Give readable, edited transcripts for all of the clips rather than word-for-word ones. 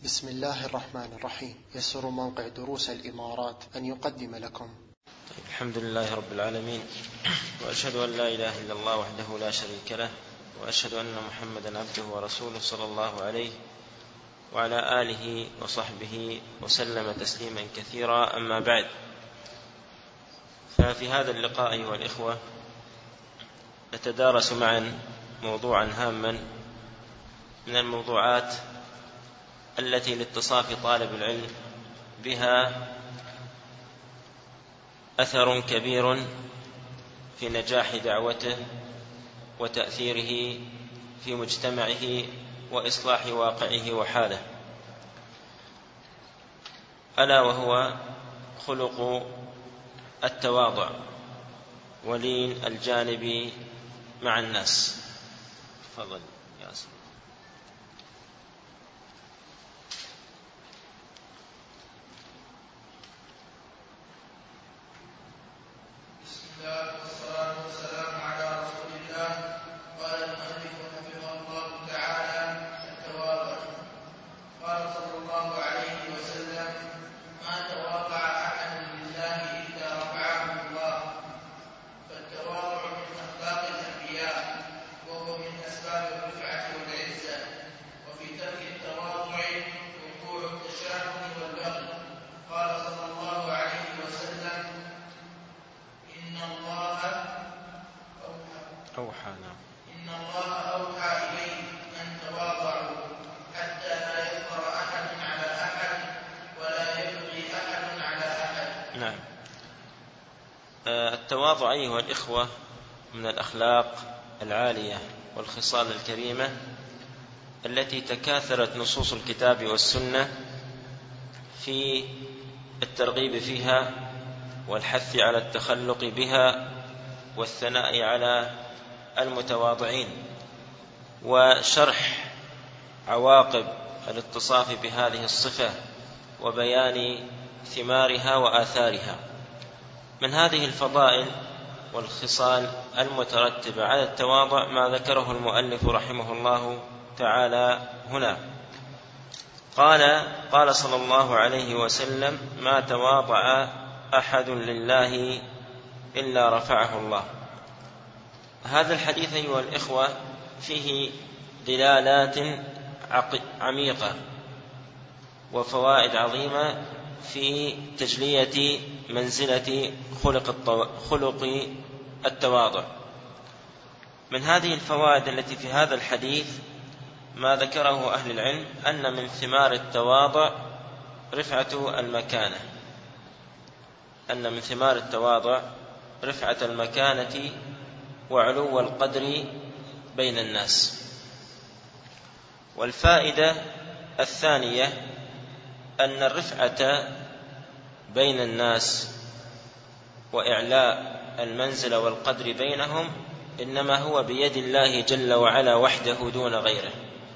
بسم الله الرحمن الرحيم. يسر موقع دروس الإمارات أن يقدم لكم. الحمد لله رب العالمين، وأشهد أن لا إله إلا الله وحده لا شريك له، وأشهد أن محمدا عبده ورسوله صلى الله عليه وعلى آله وصحبه وسلم تسليما كثيرا. أما بعد، ففي هذا اللقاء أيها الإخوة نتدارس معا موضوعا هاما من الموضوعات التي لاتصاف طالب العلم بها أثر كبير في نجاح دعوته وتأثيره في مجتمعه وإصلاح واقعه وحاله، ألا وهو خلق التواضع ولين الجانب مع الناس. تفضل يا أسف. التواضع أيها الإخوة من الأخلاق العالية والخصال الكريمة التي تكاثرت نصوص الكتاب والسنة في الترغيب فيها والحث على التخلق بها والثناء على المتواضعين، وشرح عواقب الاتصاف بهذه الصفة وبيان ثمارها وآثارها. من هذه الفضائل والخصال المترتبة على التواضع ما ذكره المؤلف رحمه الله تعالى هنا. قال صلى الله عليه وسلم: ما تواضع أحد لله إلا رفعه الله. هذا الحديث أيها الإخوة فيه دلالات عميقة وفوائد عظيمة في تجلية منزلة خلق التواضع. من هذه الفوائد التي في هذا الحديث ما ذكره أهل العلم أن من ثمار التواضع رفعة المكانة، أن من ثمار التواضع رفعة المكانة وعلو القدر بين الناس. والفائدة الثانية أن الرفعة بين الناس وإعلاء المنزل والقدر بينهم إنما هو بيد الله جل وعلا وحده دون غيره.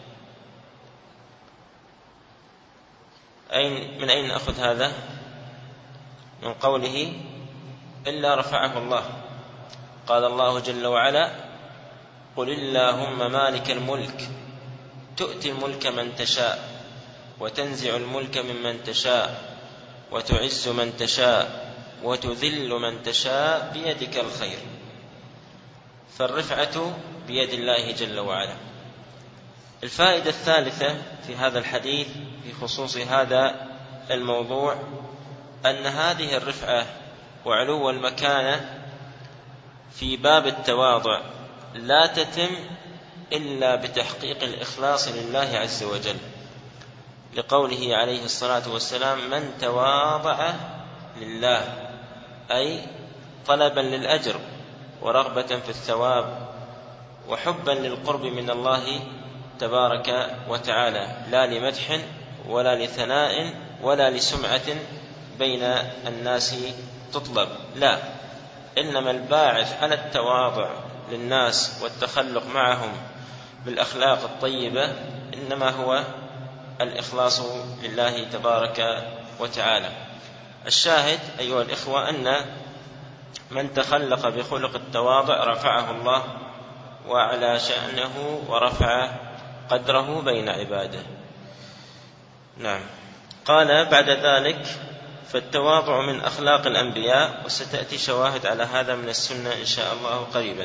من أين نأخذ هذا؟ من قوله: إلا رفعه الله. قال الله جل وعلا: قل اللهم مالك الملك تؤتي الملك من تشاء وتنزع الملك ممن تشاء وتعز من تشاء وتذل من تشاء بيدك الخير. فالرفعة بيد الله جل وعلا. الفائدة الثالثة في هذا الحديث في خصوص هذا الموضوع أن هذه الرفعة وعلو المكانة في باب التواضع لا تتم إلا بتحقيق الإخلاص لله عز وجل، لقوله عليه الصلاة والسلام: من تواضع لله، أي طلبا للأجر ورغبة في الثواب وحبا للقرب من الله تبارك وتعالى، لا لمدح ولا لثناء ولا لسمعة بين الناس تطلب، لا، إنما الباعث على التواضع للناس والتخلق معهم بالأخلاق الطيبة إنما هو الإخلاص لله تبارك وتعالى. الشاهد أيها الإخوة أن من تخلق بخلق التواضع رفعه الله وأعلى شأنه ورفع قدره بين عباده. نعم. قال بعد ذلك: فالتواضع من أخلاق الأنبياء، وستأتي شواهد على هذا من السنة إن شاء الله قريبا.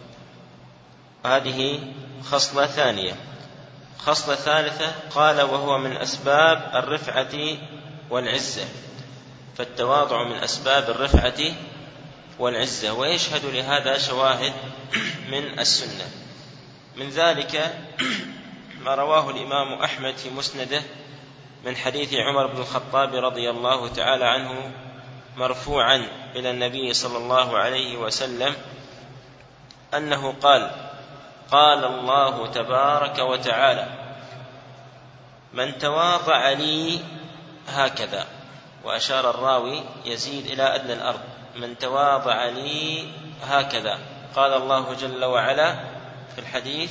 هذه خصلة ثانية. خصلة ثالثة قال: وهو من أسباب الرفعة والعزة. فالتواضع من أسباب الرفعة والعزة، ويشهد لهذا شواهد من السنة. من ذلك ما رواه الإمام أحمد في مسنده من حديث عمر بن الخطاب رضي الله تعالى عنه مرفوعا إلى النبي صلى الله عليه وسلم أنه قال: قال الله تبارك وتعالى: من تواضع لي هكذا. وأشار الراوي يزيد إلى أدنى الأرض: من تواضع لي هكذا. قال الله جل وعلا في الحديث: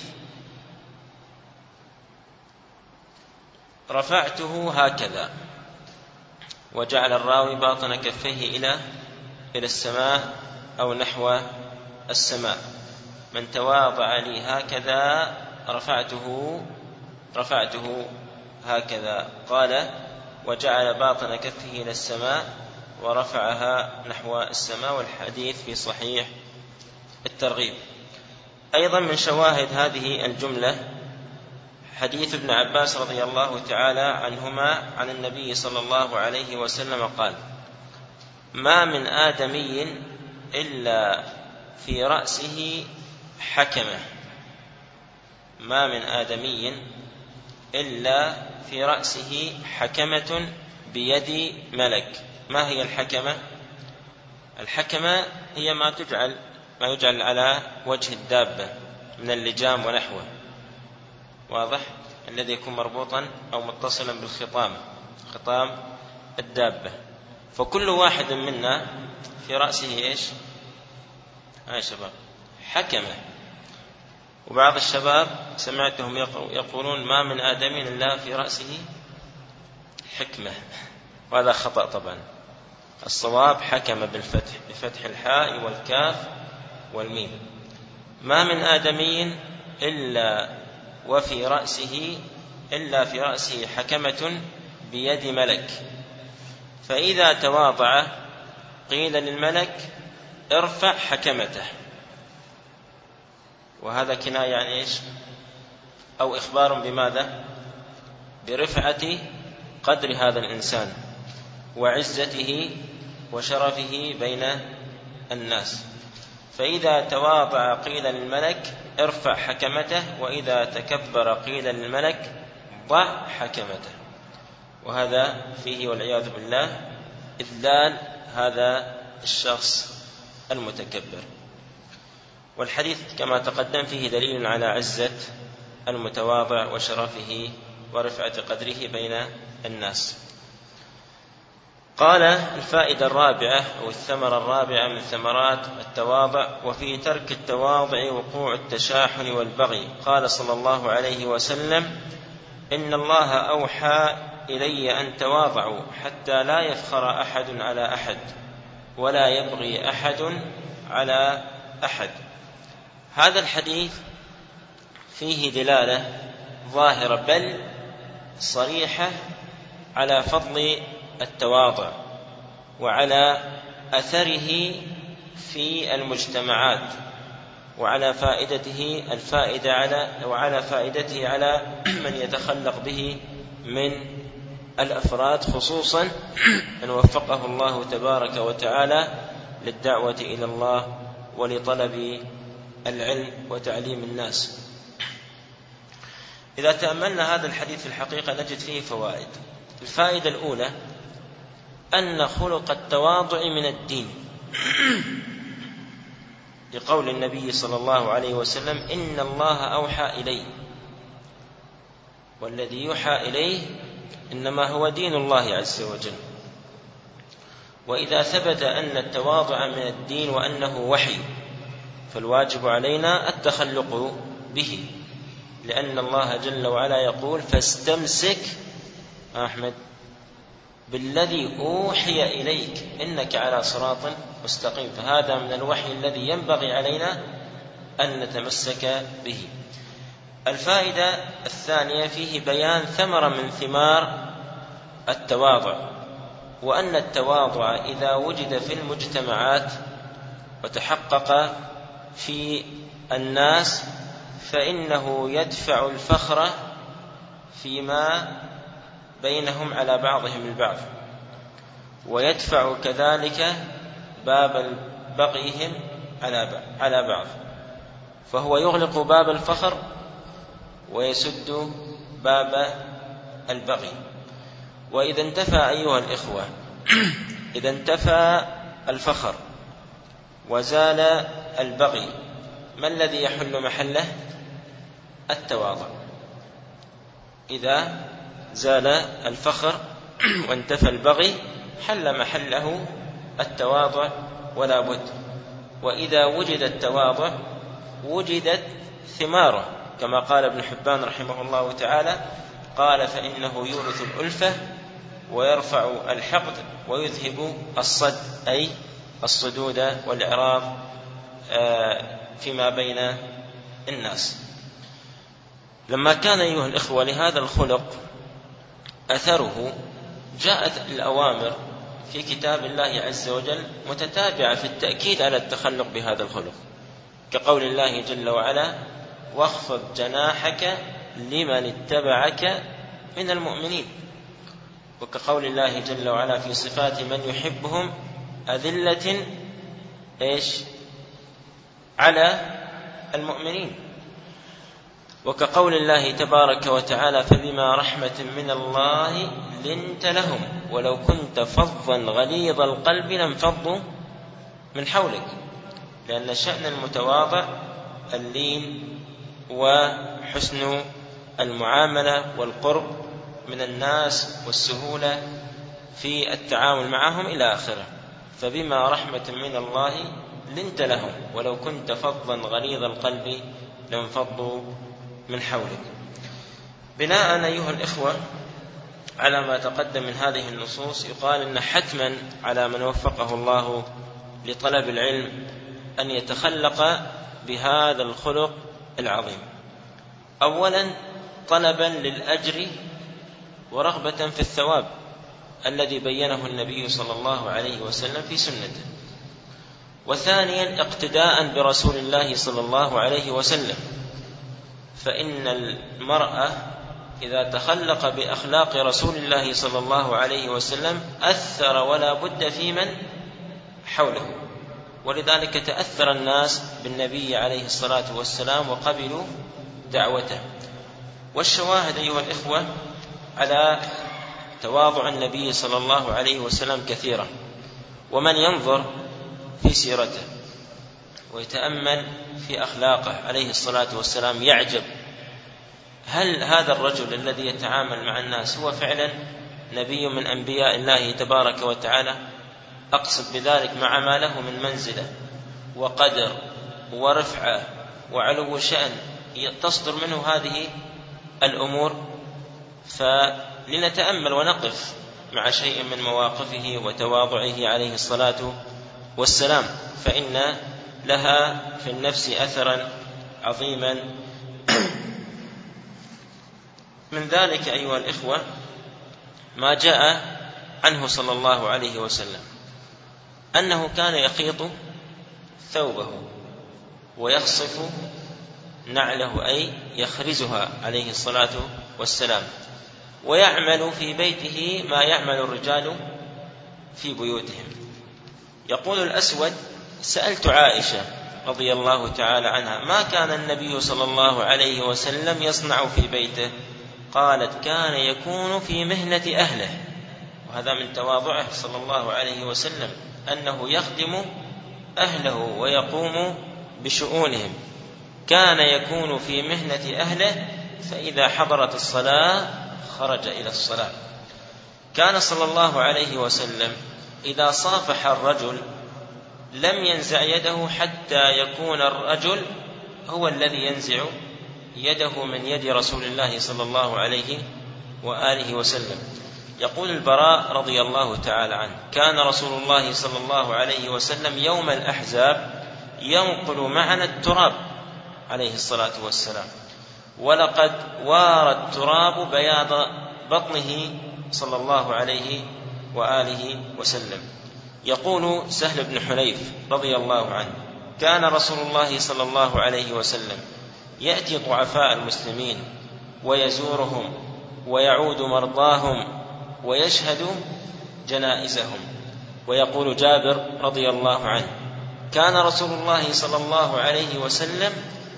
رفعته هكذا. وجعل الراوي باطن كفيه إلى السماء أو نحو السماء. من تواضع لي هكذا رفعته هكذا. قال: وجعل باطن كفه إلى السماء ورفعها نحو السماء. والحديث في صحيح الترغيب. أيضا من شواهد هذه الجملة حديث ابن عباس رضي الله تعالى عنهما عن النبي صلى الله عليه وسلم قال: ما من آدمي إلا في رأسه حكمة. ما من آدمي إلا في رأسه حكمة بيد ملك. ما هي الحكمة؟ الحكمة هي ما يجعل على وجه الدابة من اللجام ونحوه، واضح؟ الذي يكون مربوطا أو متصلا خطام الدابة. فكل واحد منا في رأسه إيش؟ يا شباب، حكمة. وبعض الشباب سمعتهم يقولون: ما من آدم إلا في رأسه حكمة. وهذا خطأ طبعا. الصواب حكمة بفتح الحاء والكاف والميم. ما من آدمي إلا في رأسه حكمة بيد ملك، فإذا تواضع قيل للملك: ارفع حكمته. وهذا كناية عن إيش؟ أو إخبار بماذا؟ برفعة قدر هذا الإنسان وعزته وشرفه بين الناس. فإذا تواضع قيل للملك: ارفع حكمته، وإذا تكبر قيل للملك: ضع حكمته. وهذا فيه والعياذ بالله إذلال هذا الشخص المتكبر. والحديث كما تقدم فيه دليل على عزة المتواضع وشرفه ورفعة قدره بين الناس. قال: الفائدة الرابعة أو الثمرة الرابعة من ثمرات التواضع: وفي ترك التواضع وقوع التشاحن والبغي. قال صلى الله عليه وسلم: إن الله أوحى إلي أن تواضعوا حتى لا يفخر أحد على أحد ولا يبغي أحد على أحد. هذا الحديث فيه دلالة ظاهرة بل صريحة على فضل التواضع وعلى أثره في المجتمعات وعلى فائدته على من يتخلق به من الأفراد، خصوصا من وفقه الله تبارك وتعالى للدعوة إلى الله ولطلب العلم وتعليم الناس. إذا تأملنا هذا الحديث في الحقيقة نجد فيه فوائد. الفائدة الأولى أن خلق التواضع من الدين، لقول النبي صلى الله عليه وسلم: إن الله أوحى إلي. والذي يوحى إليه إنما هو دين الله عز وجل. وإذا ثبت أن التواضع من الدين وأنه وحي، فالواجب علينا التخلق به، لأن الله جل وعلا يقول: فاستمسك أحمد بالذي أوحي إليك إنك على صراط مستقيم. فهذا من الوحي الذي ينبغي علينا أن نتمسك به. الفائدة الثانية فيه بيان ثمرة من ثمار التواضع، وأن التواضع إذا وجد في المجتمعات وتحقق في الناس فإنه يدفع الفخر فيما بينهم على بعضهم البعض، ويدفع كذلك باب بغيهم على بعض، فهو يغلق باب الفخر ويسد باب البغي. وإذا انتفى أيها الإخوة إذا انتفى الفخر وزال البغي، ما الذي يحل محله؟ التواضع. إذا زال الفخر وانتفى البغي حل محله التواضع ولا بد. وإذا وجد التواضع وجدت ثماره، كما قال ابن حبان رحمه الله تعالى، قال: فإنه يورث الألفة ويرفع الحقد ويذهب الصد، أي الصدود والإعراض فيما بين الناس. لما كان أيها الإخوة لهذا الخلق أثره، جاءت الأوامر في كتاب الله عز وجل متتابعة في التأكيد على التخلق بهذا الخلق، كقول الله جل وعلا: واخفض جناحك لمن اتبعك من المؤمنين، وكقول الله جل وعلا في صفات من يحبهم: أذلة على المؤمنين، وكقول الله تبارك وتعالى: فبما رحمة من الله لنت لهم ولو كنت فظا غليظ القلب لانفضوا من حولك. لأن شأن المتواضع اللين وحسن المعاملة والقرب من الناس والسهولة في التعامل معهم إلى آخره. فبما رحمة من الله لنت لهم ولو كنت فظا غليظ القلب لانفضوا من حولك. بناء أيها الإخوة على ما تقدم من هذه النصوص، يقال إن حتما على من وفقه الله لطلب العلم أن يتخلق بهذا الخلق العظيم. أولا طلبا للأجر ورغبة في الثواب الذي بينه النبي صلى الله عليه وسلم في سنته. وثانيا اقتداء برسول الله صلى الله عليه وسلم، فإن المرأة إذا تخلق بأخلاق رسول الله صلى الله عليه وسلم أثر ولا بد في من حوله، ولذلك تأثر الناس بالنبي عليه الصلاة والسلام وقبلوا دعوته. والشواهد أيها الإخوة على تواضع النبي صلى الله عليه وسلم كثيرة، ومن ينظر في سيرته ويتأمل في أخلاقه عليه الصلاة والسلام يعجب: هل هذا الرجل الذي يتعامل مع الناس هو فعلا نبي من أنبياء الله تبارك وتعالى؟ أقصد بذلك مع ما له من منزلة وقدر ورفعة وعلو شأن تصدر منه هذه الأمور. فلنتأمل ونقف مع شيء من مواقفه وتواضعه عليه الصلاة والسلام، فإن لها في النفس أثرا عظيما. من ذلك أيها الإخوة ما جاء عنه صلى الله عليه وسلم أنه كان يخيط ثوبه ويخصف نعله، أي يخرزها عليه الصلاة والسلام، ويعمل في بيته ما يعمل الرجال في بيوتهم. يقول الأسود: سألت عائشة رضي الله تعالى عنها: ما كان النبي صلى الله عليه وسلم يصنع في بيته؟ قالت: كان يكون في مهنة أهله. وهذا من تواضعه صلى الله عليه وسلم أنه يخدم أهله ويقوم بشؤونهم. كان يكون في مهنة أهله، فإذا حضرت الصلاة خرج إلى الصلاة. كان صلى الله عليه وسلم إذا صافح الرجل لم ينزع يده حتى يكون الرجل هو الذي ينزع يده من يد رسول الله صلى الله عليه وآله وسلم. يقول البراء رضي الله تعالى عنه: كان رسول الله صلى الله عليه وسلم يوم الأحزاب ينقل معنا التراب عليه الصلاة والسلام، ولقد وارى التراب بياض بطنه صلى الله عليه وآله وسلم. يقول سهل بن حنيف رضي الله عنه: كان رسول الله صلى الله عليه وسلم يأتي ضعفاء المسلمين ويزورهم ويعود مرضاهم ويشهد جنائزهم. ويقول جابر رضي الله عنه: كان رسول الله صلى الله عليه وسلم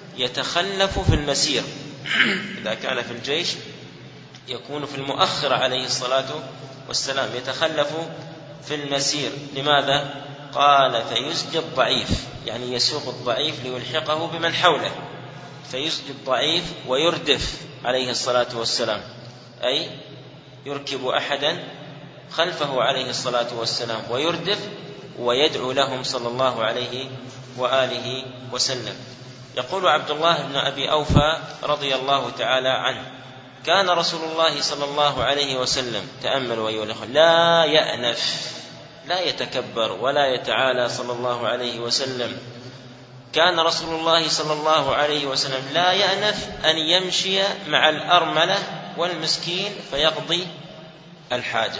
يتخلف في المسير، إذا كان في الجيش يكون في المؤخر عليه الصلاة والسلام، يتخلف في المسير. لماذا؟ قال: فيسجي الضعيف، يعني يسوق الضعيف ليلحقه بمن حوله، فيسجي الضعيف ويردف عليه الصلاة والسلام، أي يركب أحدا خلفه عليه الصلاة والسلام ويردف ويدعو لهم صلى الله عليه وآله وسلم. يقول عبد الله بن أبي أوفى رضي الله تعالى عنه: كان رسول الله صلى الله عليه وسلم، تأملوا أيها الأخوة، لا يأنف، لا يتكبر ولا يتعالى صلى الله عليه وسلم. كان رسول الله صلى الله عليه وسلم لا يأنف أن يمشي مع الأرملة والمسكين فيقضي الحاجة.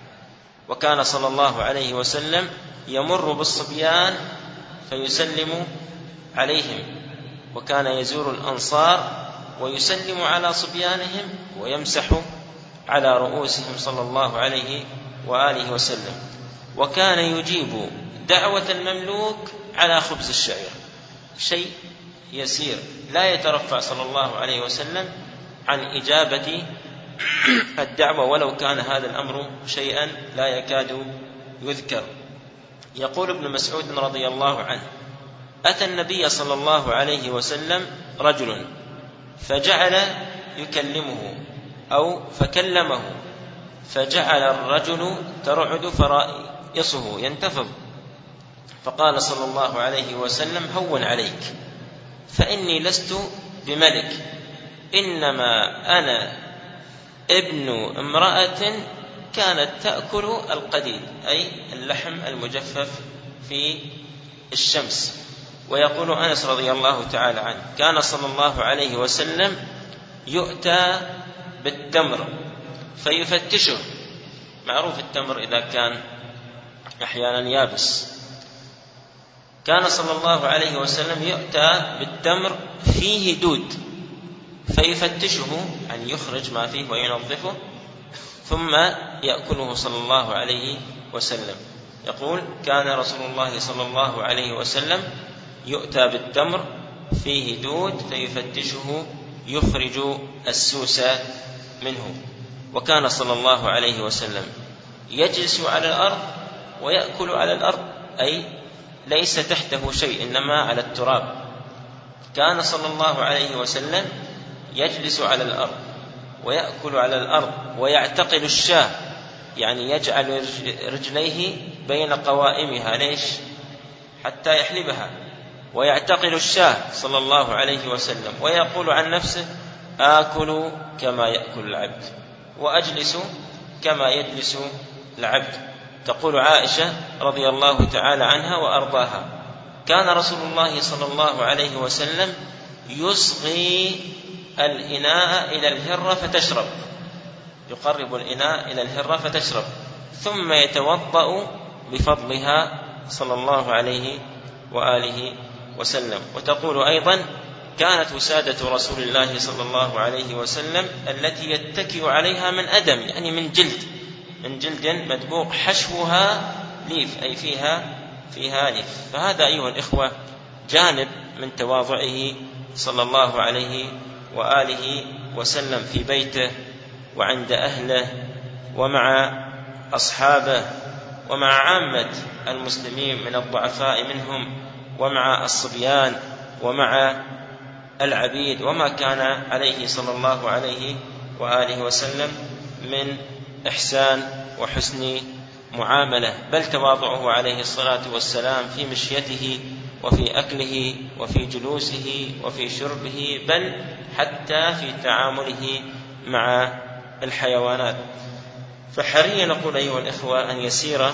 وكان صلى الله عليه وسلم يمر بالصبيان فيسلم عليهم، وكان يزور الأنصار ويسلم على صبيانهم ويمسح على رؤوسهم صلى الله عليه وآله وسلم. وكان يجيب دعوة المملوك على خبز الشعير، شيء يسير، لا يترفع صلى الله عليه وسلم عن إجابة الدعوة ولو كان هذا الأمر شيئا لا يكاد يذكر. يقول ابن مسعود رضي الله عنه: أتى النبي صلى الله عليه وسلم رجل فجعل يكلمه أو فكلمه، فجعل الرجل ترعد فرائصه ينتفض، فقال صلى الله عليه وسلم: هون عليك، فإني لست بملك، إنما أنا ابن امرأة كانت تأكل القديد، أي اللحم المجفف في الشمس. ويقول أنس رضي الله تعالى عنه: كان صلى الله عليه وسلم يؤتى بالتمر فيفتشه. معروف التمر إذا كان أحيانا يابس. كان صلى الله عليه وسلم يؤتى بالتمر فيه دود فيفتشه، يعني يخرج ما فيه وينظفه، ثم يأكله صلى الله عليه وسلم. يقول: كان رسول الله صلى الله عليه وسلم يؤتى بالتمر فيه دود فيفتشه يخرج السوس منه. وكان صلى الله عليه وسلم يجلس على الأرض ويأكل على الأرض، أي ليس تحته شيء إنما على التراب. كان صلى الله عليه وسلم يجلس على الأرض ويأكل على الأرض ويعتقل الشاة، يعني يجعل رجليه بين قوائمها، ليش؟ حتى يحلبها. ويعتقل الشاة صلى الله عليه وسلم، ويقول عن نفسه: آكل كما يأكل العبد وأجلس كما يجلس العبد. تقول عائشة رضي الله تعالى عنها وأرضاها: كان رسول الله صلى الله عليه وسلم يصغي الإناء إلى الهرة فتشرب، يقرب الإناء إلى الهرة فتشرب، ثم يتوضأ بفضلها صلى الله عليه وآله وسلم. وتقول أيضا: كانت وسادة رسول الله صلى الله عليه وسلم التي يتكئ عليها من أدم، يعني من جلد مدبوق حشوها ليف، أي فيها ليف. فهذا أيها الإخوة جانب من تواضعه صلى الله عليه وآله وسلم في بيته وعند أهله ومع أصحابه ومع عامة المسلمين من الضعفاء منهم ومع الصبيان ومع العبيد، وما كان عليه صلى الله عليه وآله وسلم من إحسان وحسن معاملة. بل تواضعه عليه الصلاة والسلام في مشيته وفي أكله وفي جلوسه وفي شربه، بل حتى في تعامله مع الحيوانات. فحري نقول أيها الإخوة أن يسير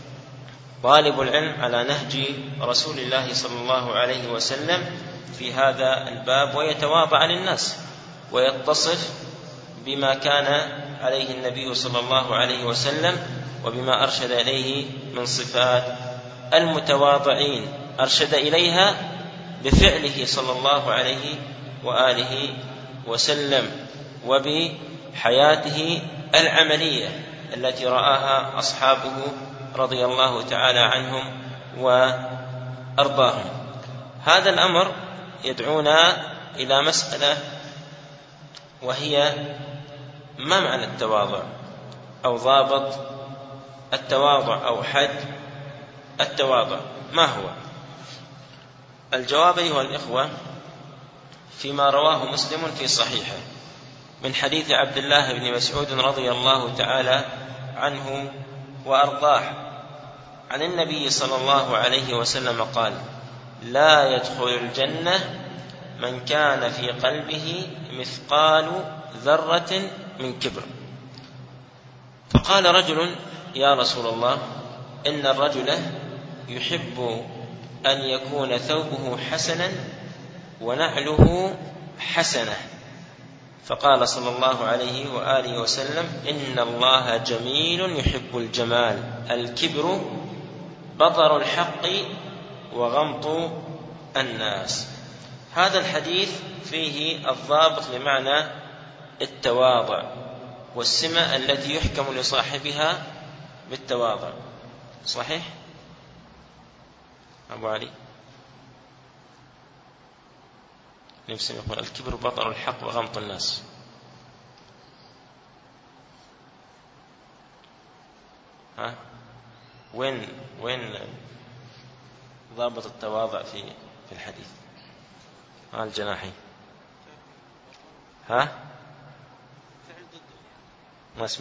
طالب العلم على نهج رسول الله صلى الله عليه وسلم في هذا الباب، ويتواضع للناس ويتصف بما كان عليه النبي صلى الله عليه وسلم وبما أرشد إليه من صفات المتواضعين، أرشد إليها بفعله صلى الله عليه وآله وسلم وبحياته العملية التي رآها أصحابه رضي الله تعالى عنهم وأرضاهم. هذا الأمر يدعونا إلى مسألة، وهي ما معنى التواضع، أو ضابط التواضع، أو حد التواضع ما هو؟ الجواب أيها الإخوة فيما رواه مسلم في صحيحه من حديث عبد الله بن مسعود رضي الله تعالى عنه وأرضاه عن النبي صلى الله عليه وسلم قال: لا يدخل الجنة من كان في قلبه مثقال ذرة من كبر. فقال رجل: يا رسول الله، إن الرجل يحب أن يكون ثوبه حسنا ونعله حسنة. فقال صلى الله عليه وآله وسلم: إن الله جميل يحب الجمال، الكبر بطر الحق وغمط الناس. هذا الحديث فيه الضابط لمعنى التواضع والسمة التي يحكم لصاحبها بالتواضع. صحيح أبو علي؟ نفسي يقول الكبر بطر الحق وغمط الناس. ها وين ضابط التواضع في الحديث؟ الجناحي. ها ما اسمع.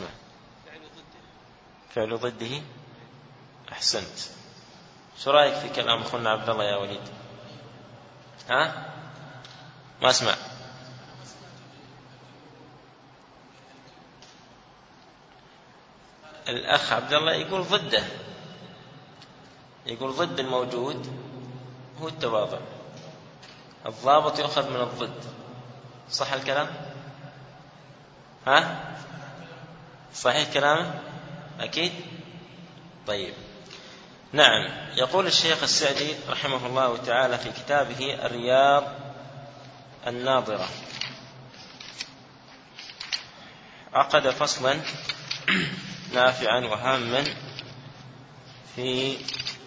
فعل ضده. أحسنت. شو رأيك في كلام أخونا عبد الله يا وليد؟ ها ما اسمع. الأخ عبد الله يقول ضده، يقول ضد الموجود هو التواضع، الضابط يؤخذ من الضد. صح الكلام؟ ها صحيح كلامه؟ أكيد. طيب نعم. يقول الشيخ السعدي رحمه الله تعالى في كتابه الرياض الناظرة، عقد فصلا نافعا وهاما في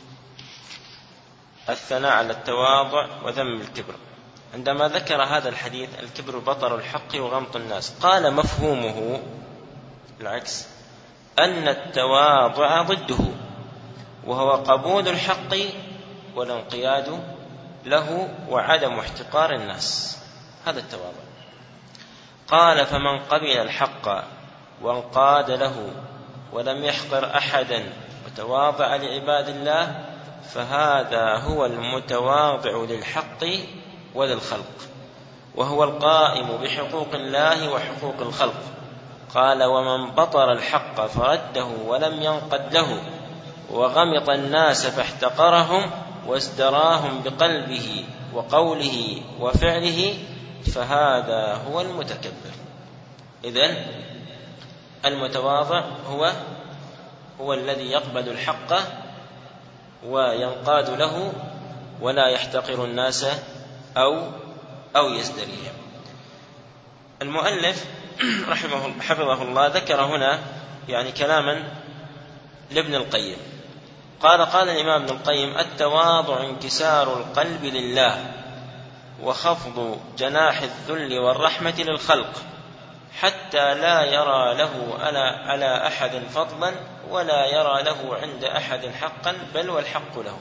الثناء على التواضع وذم الكبر. عندما ذكر هذا الحديث الكبر بطر الحق وغمط الناس، قال مفهومه العكس، أن التواضع ضده، وهو قبول الحق والانقياد له وعدم احتقار الناس. هذا التواضع. قال فمن قبل الحق وانقاد له ولم يحقر أحدا وتواضع لعباد الله، فهذا هو المتواضع للحق وللخلق، وهو القائم بحقوق الله وحقوق الخلق. قال ومن بطر الحق فرده ولم ينقد له وغمط الناس فاحتقرهم وازدراهم بقلبه وقوله وفعله، فهذا هو المتكبر. إذن المتواضع هو الذي يقبل الحق وينقاد له ولا يحتقر الناس أو يزدريهم. المؤلف حفظه الله ذكر هنا يعني كلاما لابن القيم. قال الإمام ابن القيم: التواضع انكسار القلب لله وخفض جناح الذل والرحمة للخلق، حتى لا يرى له على أحد فضلا ولا يرى له عند أحد حقا، بل والحق له.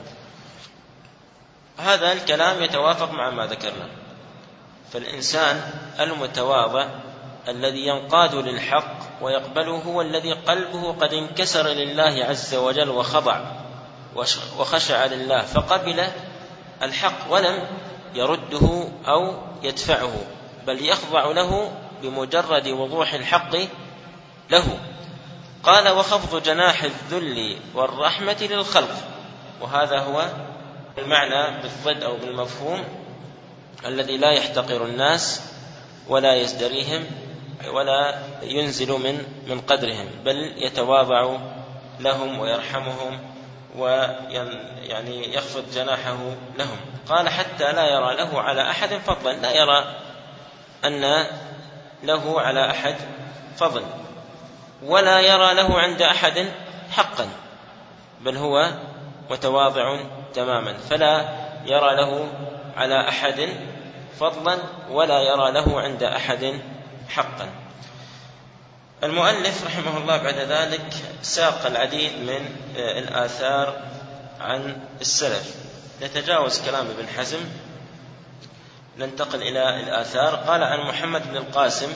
هذا الكلام يتوافق مع ما ذكرنا. فالإنسان المتواضع الذي ينقاد للحق ويقبله هو الذي قلبه قد انكسر لله عز وجل وخضع وخشع لله، فقبل الحق ولم يرده أو يدفعه، بل يخضع له بمجرد وضوح الحق له. قال وخفض جناح الذل والرحمة للخلق، وهذا هو المعنى بالضد أو بالمفهوم الذي لا يحتقر الناس ولا يزدريهم ولا ينزل من قدرهم، بل يتواضع لهم ويرحمهم ويعني يخفض جناحه لهم. قال حتى لا يرى له على أحد فضلا، لا يرى أن له على أحد فضل، ولا يرى له عند أحد حقا، بل هو متواضع تماما، فلا يرى له على أحد فضلا ولا يرى له عند أحد حقا. المؤلف رحمه الله بعد ذلك ساق العديد من الآثار عن السلف. نتجاوز كلام ابن حزم، ننتقل إلى الآثار. قال عن محمد بن القاسم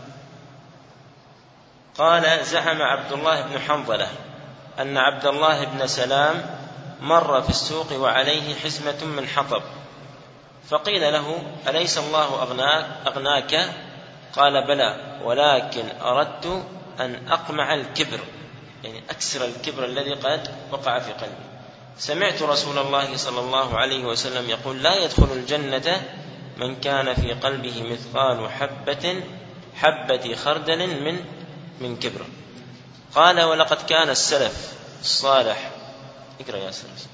قال زعم عبد الله بن حنظلة أن عبد الله بن سلام مر في السوق وعليه حزمة من حطب، فقيل له أليس الله أغناك؟ قال بلى، ولكن أردت أن أقمع الكبر، يعني أكسر الكبر الذي قد وقع في قلبي. سمعت رسول الله صلى الله عليه وسلم يقول لا يدخل الجنة من كان في قلبه مثقال حبة خردل من كبر. قال ولقد كان السلف الصالح، اقرأ يا سلف.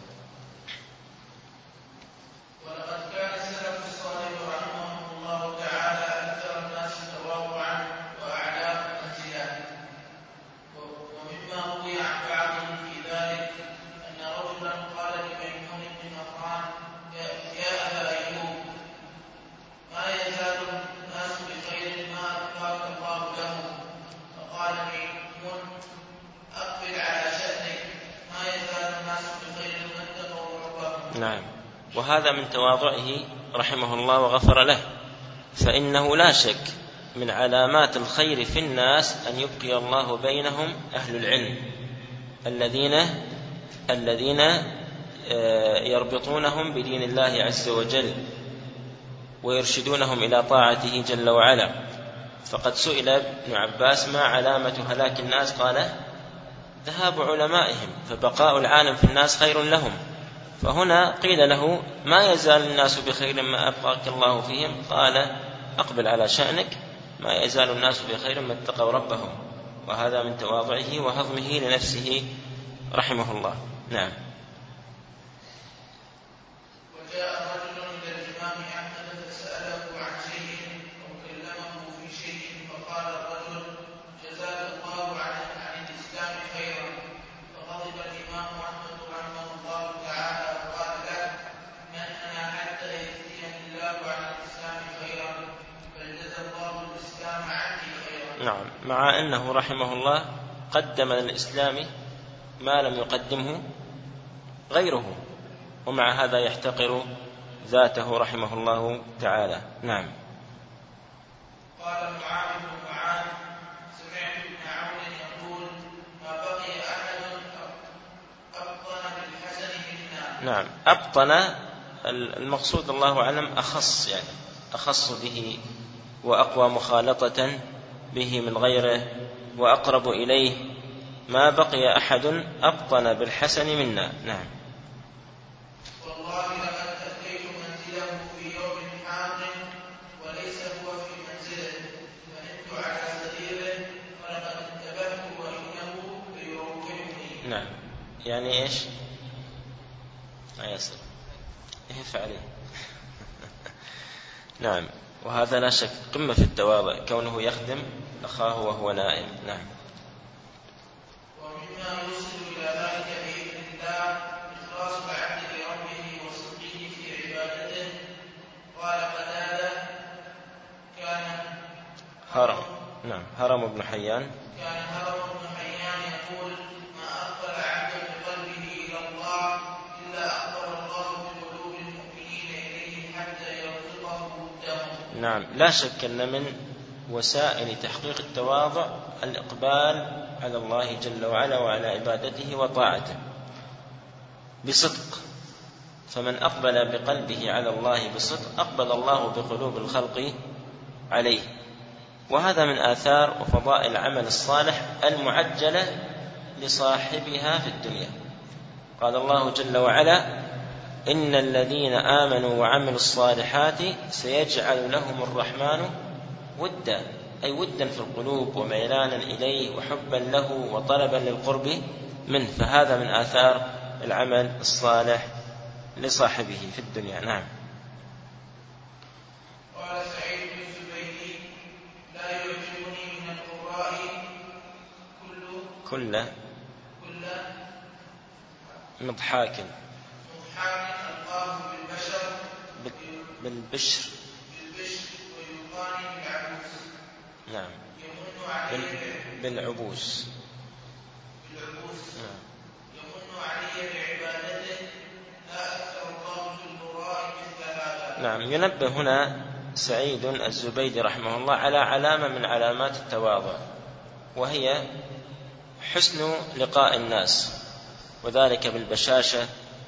نعم، وهذا من تواضعه رحمه الله وغفر له، فإنه لا شك من علامات الخير في الناس أن يبقي الله بينهم أهل العلم الذين يربطونهم بدين الله عز وجل ويرشدونهم إلى طاعته جل وعلا. فقد سئل ابن عباس ما علامة هلاك الناس؟ قال ذهاب علمائهم، فبقاء العالم في الناس خير لهم. فهنا قيل له ما يزال الناس بخير ما أبقاك الله فيهم؟ قال أقبل على شأنك، ما يزال الناس بخير ما اتقوا ربهم. وهذا من تواضعه وهضمه لنفسه رحمه الله. نعم. نعم، مع أنه رحمه الله قدم للإسلام ما لم يقدمه غيره، ومع هذا يحتقر ذاته رحمه الله تعالى. نعم. قال معاذ بن معاذ سمعت ابن عون يقول ما بقي أحد أبطن بالحسن منا. نعم، أبطن المقصود الله أعلم أخص، يعني أخص به وأقوى مخالطة به من غيره وأقرب إليه. ما بقي أحد أبطن بالحسن منا. نعم. والله لقد أتيت منزله في يوم حار وليس هو في منزله، فنمت على سريره فلقد انتبهت وإنه ليروقني. نعم، يعني إيش؟ يسر يفعل. نعم، وهذا لا شك قمة في التواضع، كونه يخدم أخاه وهو نائم. نعم. ومما يوصل إلى ذلك بإذن الله إخلاص العبد لربه وصدقه في عبادته. قال قتادة كان هرم بن حيان يقول ما أقبل عبد بقلبه إلى الله إلا أقبل الله بقلوب المؤمنين إليه حتى يرزقه وده. نعم، لا شك أن من وسائل تحقيق التواضع الإقبال على الله جل وعلا وعلى عبادته وطاعته بصدق. فمن أقبل بقلبه على الله بصدق أقبل الله بقلوب الخلق عليه. وهذا من آثار وفضائل العمل الصالح المعجلة لصاحبها في الدنيا. قال الله جل وعلا إن الذين آمنوا وعملوا الصالحات سيجعل لهم الرحمن ودا. أي ودا في القلوب وميلانا إليه وحبا له وطلبا للقرب منه، فهذا من آثار العمل الصالح لصاحبه في الدنيا. نعم. قال سعيد بن الزبيدي: لا يعجبني من القراء كل مضحاك ألقاه بالبشر ويلقاني بالعبوس. نعم. يمن علي بالعبوس. نعم. يمن علي بعبادته لا أكثر الله في القراء مثل هذا. نعم. ينبه هنا سعيد الزبيدي رحمه الله على علامة من علامات التواضع، وهي حسن لقاء الناس، وذلك بالبشاشة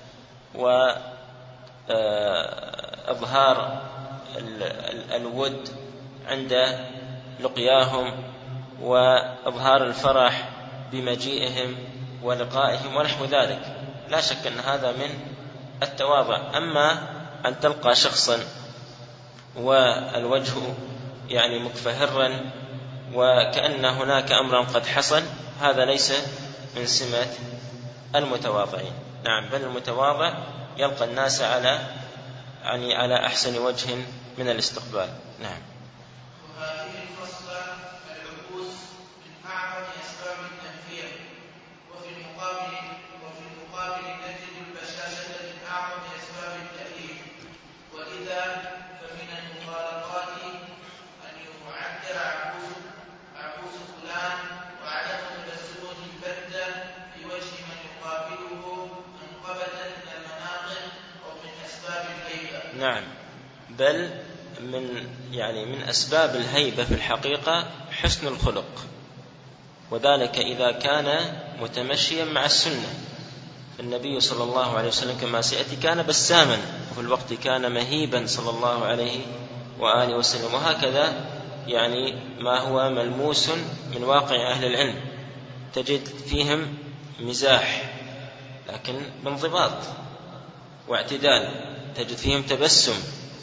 وإظهار الود عند لقياهم، وإظهار الفرح بمجيئهم ولقائهم ونحو ذلك. لا شك أن هذا من التواضع. أما أن تلقى شخصا والوجه يعني مكفهرا وكأن هناك أمرا قد حصل، هذا ليس من سمة المتواضعين. نعم، بل المتواضع يلقى الناس على أحسن وجه من الاستقبال. نعم. وهذه الفصلة العبوس من أعظم أسباب التنفير، وفي المقابل نجد البشاشة من أعظم أسباب التأليف، ولذا فمن المخالطات أن يعد عبوس فلان وعدم تبسمه البتة في وجه من يقابله منقبة من المناقب أو من أسباب الهيبة. نعم، بل من أسباب الهيبة في الحقيقة حسن الخلق، وذلك إذا كان متمشيا مع السنة. النبي صلى الله عليه وسلم كما سيأتي كان بساما، وفي الوقت كان مهيبا صلى الله عليه وآله وسلم. وهكذا ما هو ملموس من واقع أهل العلم، تجد فيهم مزاح لكن بانضباط واعتدال، تجد فيهم تبسم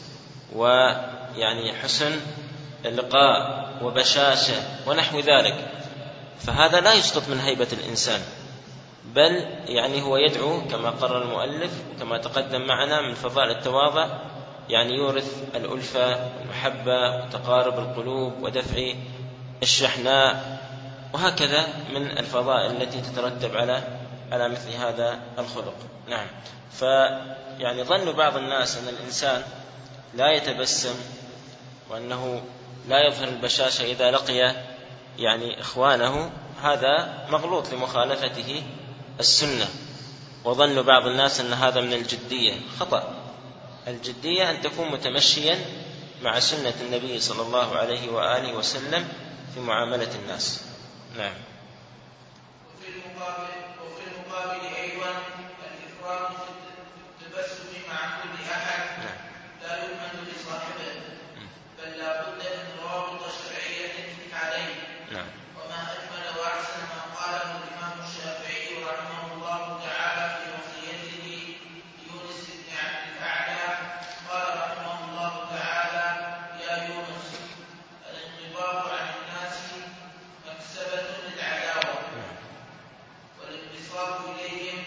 حسن اللقاء وبشاشة ونحو ذلك، فهذا لا يسقط من هيبة الإنسان، بل هو يدعو كما قرر المؤلف وكما تقدم معنا من فضائل التواضع، يورث الألفة والمحبة وتقارب القلوب ودفع الشحناء، وهكذا من الفضائل التي تترتب على مثل هذا الخلق. نعم. ظن بعض الناس أن الإنسان لا يتبسم وأنه لا يظهر البشاشة إذا لقي إخوانه، هذا مغلوط لمخالفته السنة. وظن بعض الناس أن هذا من الجدية، خطأ. الجدية أن تكون متمشيا مع سنة النبي صلى الله عليه وآله وسلم في معاملة الناس. نعم. وفي المقابل أيضا الإفراط في التبسم مع كل أحد لا يؤمن لصاحبه، بل لا بد من رابط شرعية في حالين. وما أجمل وأحسن ما قاله الإمام الشافعي رحمه الله تعالى في وصيته ليونس بن عبد الأعلى. قال رحمه الله تعالى: يا يونس، الانقباض عن الناس مكسبة للعداوة، والانبساط إليهم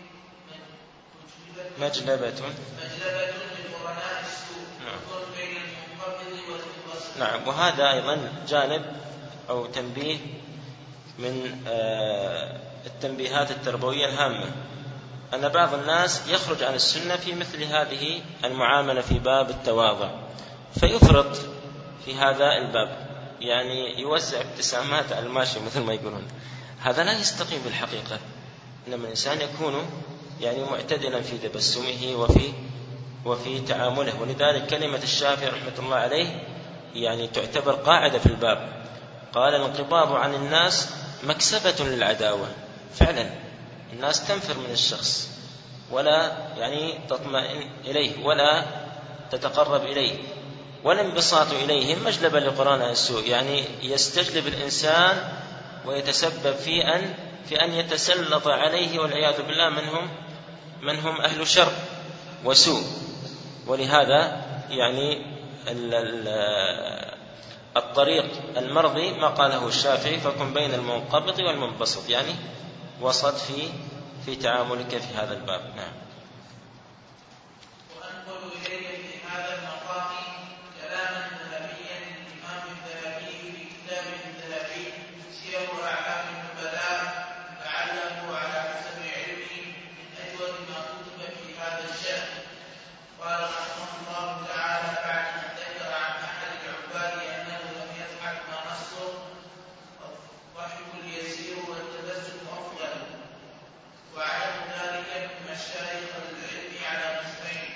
مجلبة لقرناء السوء، والفرق بين المنقبض والمنبسط. نعم. وهذا أيضا جانب أو تنبيه من التنبيهات التربوية الهامة، أن بعض الناس يخرج عن السنة في مثل هذه المعاملة في باب التواضع، فيفرط في هذا الباب، يوزع ابتسامات على الماشي مثل ما يقولون. هذا لا يستقيم بالحقيقة، إنما الإنسان يكون معتدلا في تبسمه وفي تعامله. ولذلك كلمة الشافعي رحمة الله عليه تعتبر قاعدة في الباب. قال: الانقباض عن الناس مكسبة للعداوة. فعلا الناس تنفر من الشخص ولا تطمئن إليه ولا تتقرب إليه، والانبساط إليهم مجلبا لقرناء السوء، يستجلب الإنسان ويتسبب في أن يتسلط عليه والعياذ بالله من هم أهل شر وسوء. ولهذا الطريق المرضي ما قاله الشافعي، فكن بين المنقبض والمنبسط، يعني وسط في تعاملك في هذا الباب. نعم. وأنقل إليك في هذا المقام كلاما ذهبيا للإمام الذهبي في كتاب الذهبي سير أعلام النبلاء، لعله على حسب علمي من أجود ما كتب في هذا الشأن. قال رحمه الله تعالى بعد أن ذكر عن أحد العباد أنه لم يضحك ما نصه: الضحك اليسير والتبسم أفضل، وعدم ذلك من مشايخ العلم على نصفين: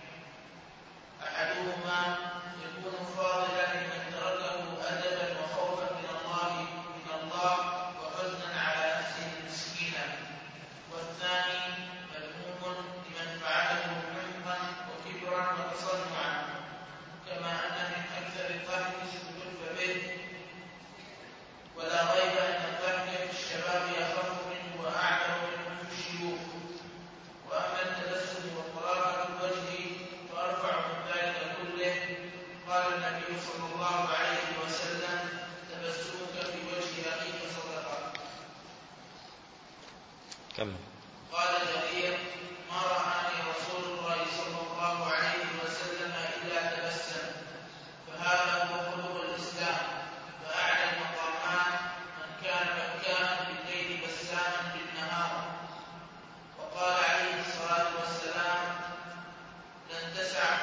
أحدهما يكون فاضلا لمن تركه أدبا وخوفا من الله وحزنا على نفسه مسكينا، والثاني مذموم لمن فعله حمقا وكبرا وتصنعا، كما أن من أكثر الضحك الكلف به، ولا ريب أن الضحك في الشباب يخف منه وأعلم منه في الشيوخ. وأما التبسم وطلاقة الوجه فأرفع من ذلك كله. قال النبي صلى الله عليه وسلم: تبسمك في وجه أخيك صدقة. قال جرير: ما رآني رسول الله صلى الله عليه وسلم إلا تبسم، فهذا هو خلق الإسلام. فأعلى المقامات من كان بكاء بالليل بساما بالنهار. وقال عليه الصلاة والسلام: لن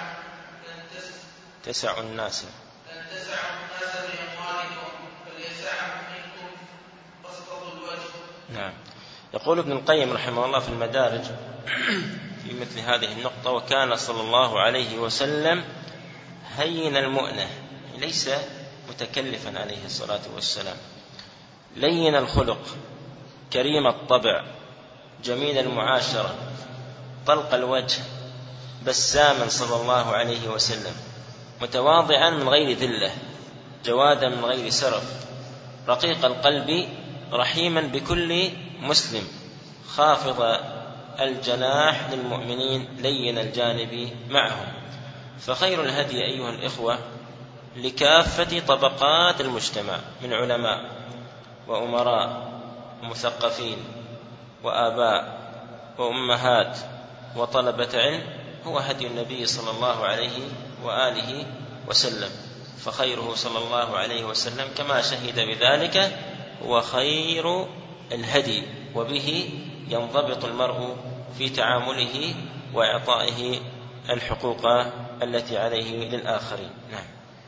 تسع الناس بأموالكم، فليسعهم منكم بسطة الوجه. نعم. يقول ابن القيم رحمه الله في المدارج في مثل هذه النقطة: وكان صلى الله عليه وسلم هين المؤنة، ليس متكلفا عليه الصلاة والسلام، لين الخلق، كريم الطبع، جميل المعاشرة، طلق الوجه، بساما صلى الله عليه وسلم، متواضعا من غير ذلة، جوادا من غير سرف، رقيق القلب، رحيما بكل مسلم، خافض الجناح للمؤمنين، لين الجانب معهم. فخير الهدي أيها الإخوة لكافة طبقات المجتمع من علماء وأمراء ومثقفين وآباء وأمهات وطلبة علم هو هدي النبي صلى الله عليه وآله وسلم. فخيره صلى الله عليه وسلم كما شهد بذلك هو خير الهدي، وبه ينضبط المرء في تعامله وإعطائه الحقوق التي عليه للآخرين. نعم.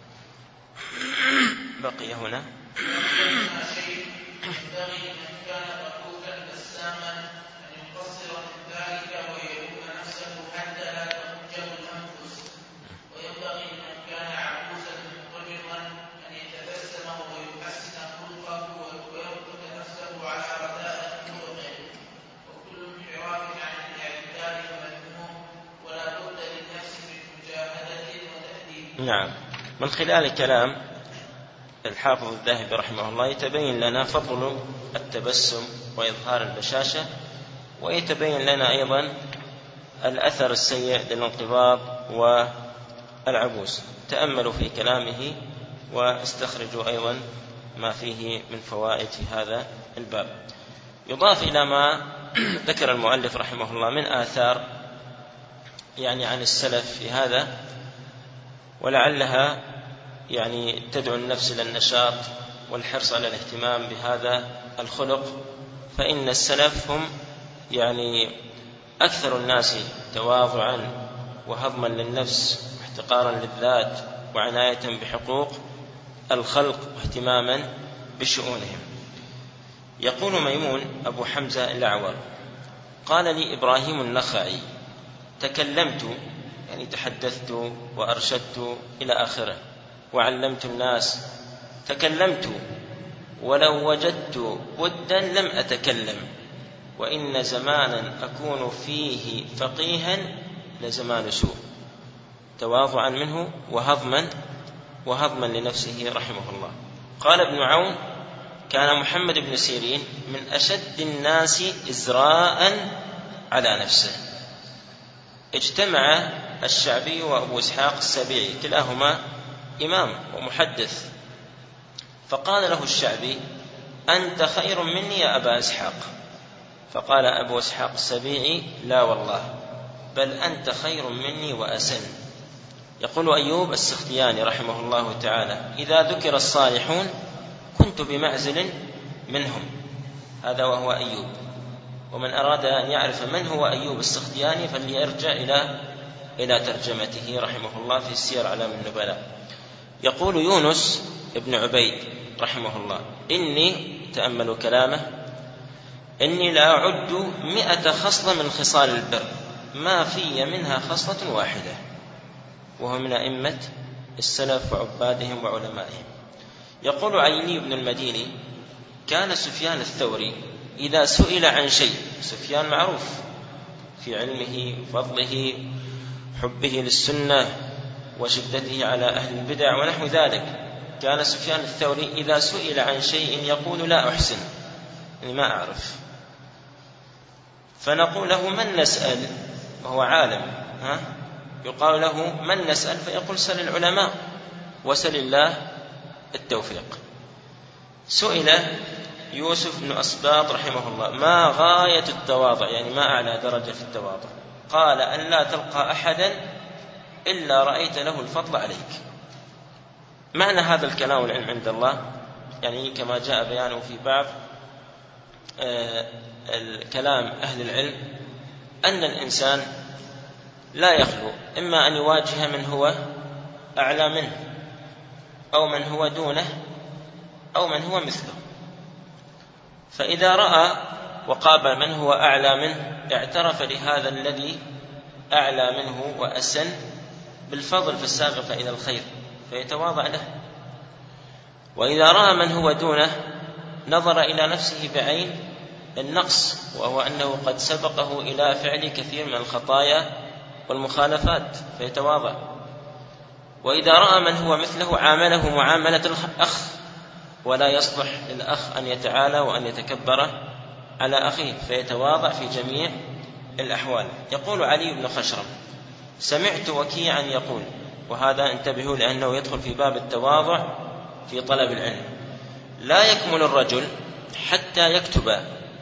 بقي هنا نعم. من خلال كلام الحافظ الذهبي رحمه الله يتبين لنا فضل التبسم وإظهار البشاشة، ويتبين لنا أيضا الأثر السيء للانقباض والعبوس. تأملوا في كلامه واستخرجوا أيضا ما فيه من فوائد في هذا الباب. يضاف إلى ما ذكر المؤلف رحمه الله من آثار يعني عن السلف في هذا، ولعلها يعني تدعو النفس إلى النشاط والحرص على الاهتمام بهذا الخلق. فإن السلف هم يعني أكثر الناس تواضعا وهضما للنفس واحتقارا للذات وعناية بحقوق الخلق واهتماما بشؤونهم. يقول ميمون أبو حمزة الأعور: قال لي إبراهيم النخعي: تكلمت، يعني تحدثت وأرشدت إلى آخره، وعلمت الناس. تكلمت ولو وجدت بدا لم أتكلم، وإن زمانا أكون فيه فقيها لزمان سوء. تواضعا منه وهضما لنفسه رحمه الله. قال ابن عون: كان محمد بن سيرين من أشد الناس إزراء على نفسه. اجتمع الشعبي وأبو إسحاق السبيعي، كلاهما إمام ومحدث فقال له الشعبي: أنت خير مني يا أبا إسحاق. فقال أبو إسحاق السبيعي: لا والله، بل أنت خير مني وأسن. يقول أيوب السختياني رحمه الله تعالى: إذا ذكر الصالحون كنت بمعزل منهم. هذا وهو أيوب. ومن أراد أن يعرف من هو أيوب السختياني فليرجع إلى ترجمته رحمه الله في السير أعلام النبلاء. يقول يونس ابن عبيد رحمه الله: إني، تأملوا كلامه، إني لا أعد 100 خصلة من خصال البر ما في منها خصلة واحدة. وهو من أئمة السلف وعبادهم وعلمائهم. يقول علي بن المديني: كان سفيان الثوري إذا سئل عن شيء، سفيان معروف في علمه وفضله، حبه للسنة وشدته على أهل البدع ونحو ذلك، كان سفيان الثوري إذا سئل عن شيء يقول: لا أحسن، يعني ما أعرف. فنقول له: من نسأل؟ وهو عالم، يقال له: من نسأل؟ فيقول: سل العلماء وسل الله التوفيق. سئل يوسف بن أسباط رحمه الله: ما غاية التواضع، يعني ما أعلى درجة في التواضع؟ قال: أن لا تلقى أحدا إلا رأيت له الفضل عليك. معنى هذا الكلام والعلم عند الله، يعني كما جاء بيانه في بعض الكلام أهل العلم، أن الإنسان لا يخلو إما أن يواجه من هو أعلى منه، أو من هو دونه، أو من هو مثله. فإذا رأى وقابل من هو أعلى منه اعترف لهذا الذي أعلى منه وأسن بالفضل في السابق إلى الخير فيتواضع له. وإذا رأى من هو دونه نظر إلى نفسه بعين النقص، وهو أنه قد سبقه إلى فعل كثير من الخطايا والمخالفات فيتواضع. وإذا رأى من هو مثله عامله معاملة الأخ، ولا يصلح للأخ أن يتعالى وأن يتكبر على أخيه فيتواضع في جميع الأحوال. يقول علي بن خشرم: سمعت وكيعا يقول، وهذا انتبهوا لأنه يدخل في باب التواضع في طلب العلم: لا يكمل الرجل حتى يكتب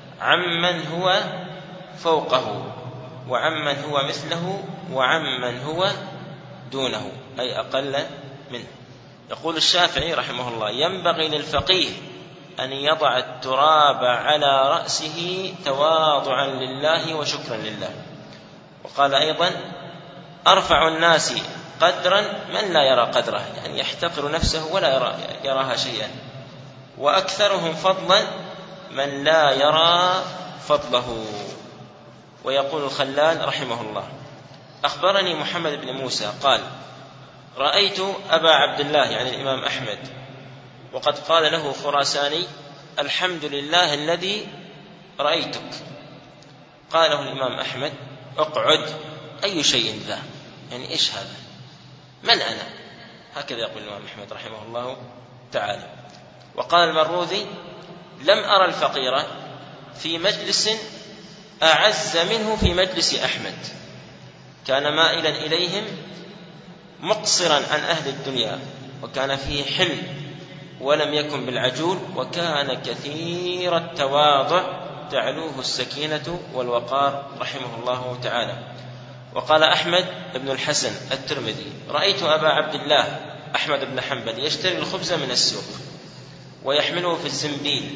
عمن هو فوقه وعمن هو مثله وعمن هو دونه، أي أقل منه. يقول الشافعي رحمه الله: ينبغي للفقيه أن يضع التراب على رأسه تواضعا لله وشكرا لله. وقال أيضا: أرفع الناس قدرا من لا يرى قدره، يعني يحتقر نفسه ولا يراها شيئا، وأكثرهم فضلا من لا يرى فضله. ويقول الخلال رحمه الله: أخبرني محمد بن موسى قال: رأيت أبا عبد الله، يعني الإمام أحمد، وقد قال له خراساني: الحمد لله الذي رأيتك. قاله الإمام أحمد: اقعد، أي شيء ذا، يعني إيش هذا، من أنا؟ هكذا يقول الإمام أحمد رحمه الله تعالى. وقال المروذي: لم أرى الفقير في مجلس أعز منه في مجلس أحمد، كان مائلا إليهم مقصرا عن أهل الدنيا، وكان فيه حلم ولم يكن بالعجول، وكان كثير التواضع تعلوه السكينة والوقار رحمه الله تعالى. وقال أحمد بن الحسن الترمذي: رأيت أبا عبد الله أحمد بن حنبل يشتري الخبز من السوق ويحمله في الزنبيل،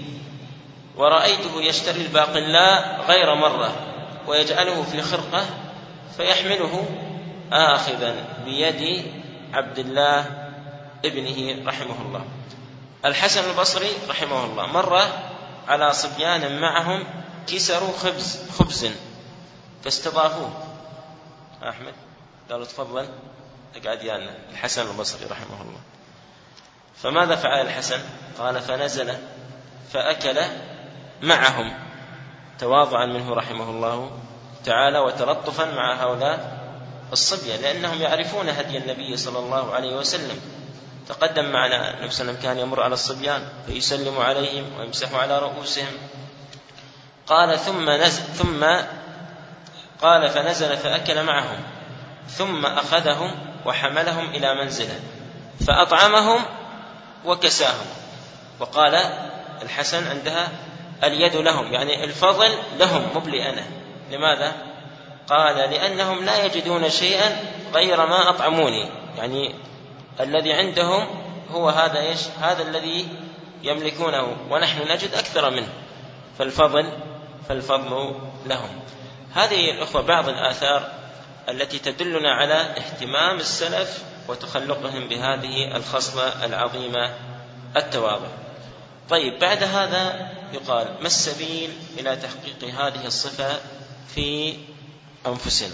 ورأيته يشتري الباقلاء غير مرة ويجعله في خرقة فيحمله آخذا بيد عبد الله ابنه رحمه الله. الحسن البصري رحمه الله مر على صبيان معهم كسروا خبز فاستضافوه. أحمد قالوا: تفضل اقعد يانا. الحسن البصري رحمه الله. فماذا فعل الحسن؟ قال: فنزل فأكل معهم تواضعا منه رحمه الله تعالى وتلطفا مع هؤلاء الصبية، لأنهم يعرفون هدي النبي صلى الله عليه وسلم. تقدم معنا النبي صلى الله عليه وسلم كان يمر على الصبيان فيسلم عليهم ويمسح على رؤوسهم. قال: قال: فنزل فأكل معهم، ثم أخذهم وحملهم إلى منزله فأطعمهم وكساهم. وقال الحسن عندها اليد لهم، يعني الفضل لهم مو لي أنا. لماذا؟ قال لأنهم لا يجدون شيئا غير ما أطعموني، يعني الذي عندهم هو هذا إيش؟ هذا الذي يملكونه، ونحن نجد أكثر منه، فالفضل لهم. هذه الأخوة بعض الآثار التي تدلنا على اهتمام السلف وتخلقهم بهذه الخصلة العظيمة التواضع. طيب، بعد هذا يقال ما السبيل إلى تحقيق هذه الصفة في أنفسنا؟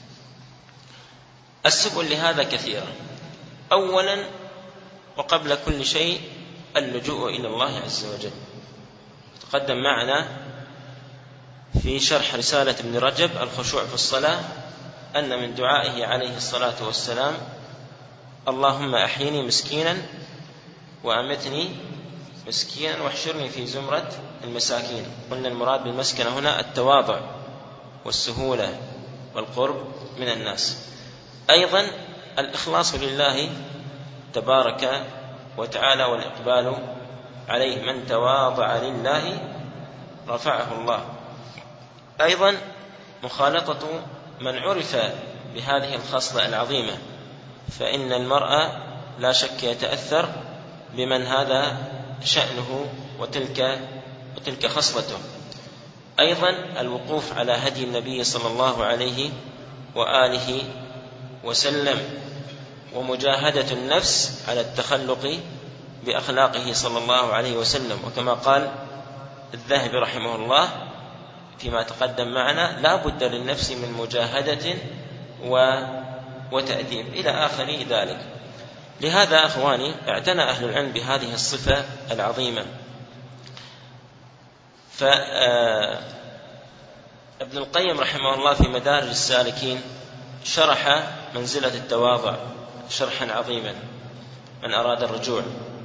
السبل لهذا كثيرة. أولا وقبل كل شيء اللجوء إلى الله عز وجل. تقدم معنا في شرح رسالة ابن رجب الخشوع في الصلاة أن من دعائه عليه الصلاة والسلام اللهم أحيني مسكينا وأمتني مسكينا واحشرني في زمرة المساكين. قلنا المراد بالمسكنة هنا التواضع والسهولة والقرب من الناس. أيضا الإخلاص لله تبارك وتعالى والإقبال عليه، من تواضع لله رفعه الله. أيضا مخالطة من عرف بهذه الخصلة العظيمة، فإن المرء لا شك يتأثر بمن هذا شأنه وتلك خصلته. أيضا الوقوف على هدي النبي صلى الله عليه وآله وسلم، ومجاهدة النفس على التخلق بأخلاقه صلى الله عليه وسلم. وكما قال الذهبي رحمه الله فيما تقدم معنا لا بد للنفس من مجاهدة وتأديب إلى آخر ذلك. لهذا أخواني اعتنى أهل العلم بهذه الصفة العظيمة. فابن القيم رحمه الله في مدارج السالكين شرح منزلة التواضع شرحا عظيما من أراد الرجوع،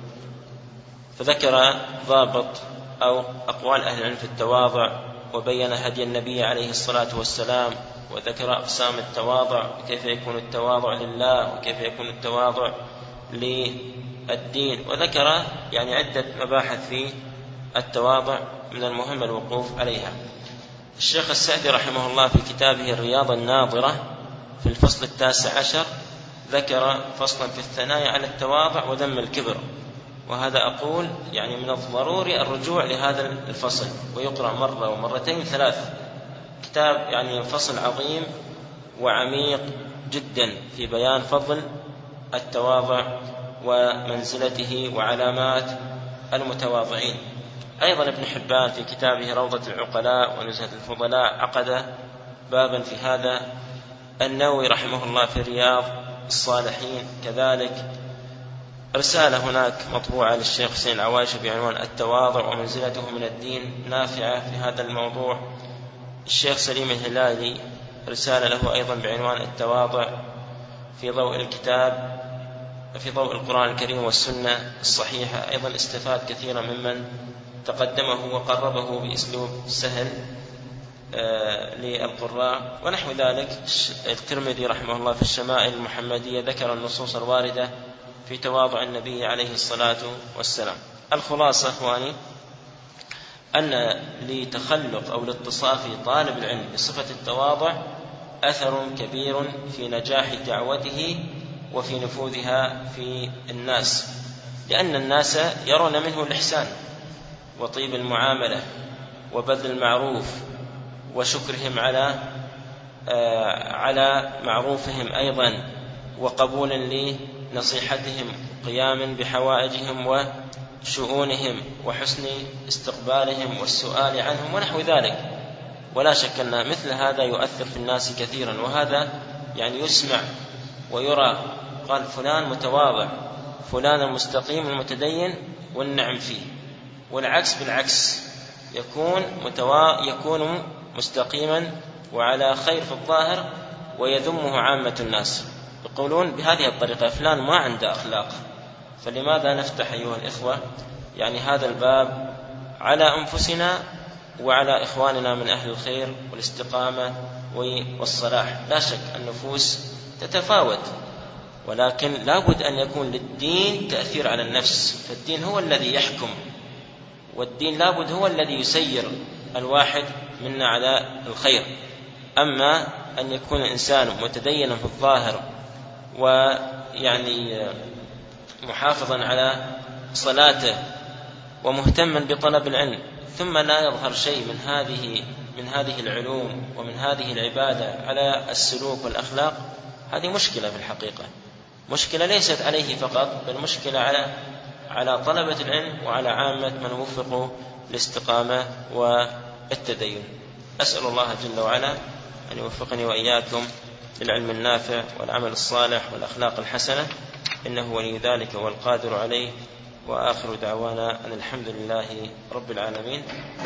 فذكر ضابط أو أقوال أهل العلم في التواضع، وبين هدي النبي عليه الصلاة والسلام، وذكر أقسام التواضع وكيف يكون التواضع لله وكيف يكون التواضع للدين، وذكر يعني عدة مباحث في التواضع من المهم الوقوف عليها. الشيخ السعدي رحمه الله في كتابه الرياض الناظرة في الفصل 19 ذكر فصلا في الثناء على التواضع وذم الكبر، وهذا أقول يعني من الضروري الرجوع لهذا الفصل ويقرأ مرة ومرتين ثلاث. كتاب يعني فصل عظيم وعميق جدا في بيان فضل التواضع ومنزلته وعلامات المتواضعين. أيضا ابن حبان في كتابه روضة العقلاء ونزهة الفضلاء عقد بابا في هذا. النووي رحمه الله في رياض الصالحين كذلك. رسالة هناك مطبوعة للشيخ حسين العوايشي بعنوان التواضع ومنزلته من الدين نافعة في هذا الموضوع. الشيخ سليم الهلالي رسالة له أيضا بعنوان التواضع في ضوء الكتاب في ضوء القرآن الكريم والسنة الصحيحة. أيضا استفاد كثيرا ممن تقدمه وقربه بأسلوب سهل للقراء ونحو ذلك. الترمذي رحمه الله في الشمائل المحمدية ذكر النصوص الواردة في تواضع النبي عليه الصلاة والسلام. الخلاصة أخواني أن لتخلق أو لاتصاف طالب العلم بصفة التواضع أثر كبير في نجاح دعوته وفي نفوذها في الناس، لأن الناس يرون منه الإحسان وطيب المعاملة وبذل المعروف وشكرهم على معروفهم أيضا، وقبول لنصيحتهم، قيام بحوائجهم وشؤونهم، وحسن استقبالهم والسؤال عنهم ونحو ذلك. ولا شك أن مثل هذا يؤثر في الناس كثيرا، وهذا يعني يسمع ويرى. قال فلان متواضع، فلان المستقيم المتدين والنعم فيه. والعكس بالعكس، يكون مستقيما وعلى خير في الظاهر ويذمه عامة الناس، يقولون بهذه الطريقة فلان ما عنده أخلاق. فلماذا نفتح أيها الإخوة يعني هذا الباب على أنفسنا وعلى إخواننا من أهل الخير والاستقامة والصلاح؟ لا شك النفوس تتفاوت، ولكن لا بد أن يكون للدين تأثير على النفس، فالدين هو الذي يحكم والدين لابد هو الذي يسير الواحد منا على الخير. أما أن يكون الإنسان متدينا في الظاهر ويعني محافظا على صلاته ومهتما بطلب العلم، ثم لا يظهر شيء من هذه العلوم ومن هذه العبادة على السلوك والأخلاق، هذه مشكلة في الحقيقة، مشكلة ليست عليه فقط، بل مشكلة على طلبة العلم وعلى عامة من وفقوا الاستقامة والتدين. أسأل الله جل وعلا أن يوفقني وإياكم للعلم النافع والعمل الصالح والأخلاق الحسنة، إنه ولي ذلك والقادر عليه. وآخر دعوانا أن الحمد لله رب العالمين.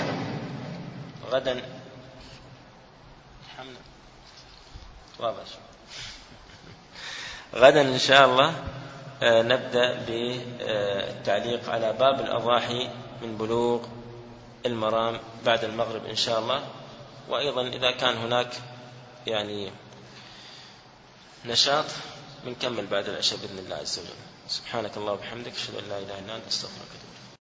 غدا إن شاء الله نبدأ بالتعليق على باب الأضاحي من بلوغ المرام بعد المغرب إن شاء الله. وأيضا إذا كان هناك يعني نشاط بنكمل بعد العشاء بإذن الله عز وجل. سبحانك الله وبحمدك، أشهد أن لا إله إلا أنت، أستغفرك.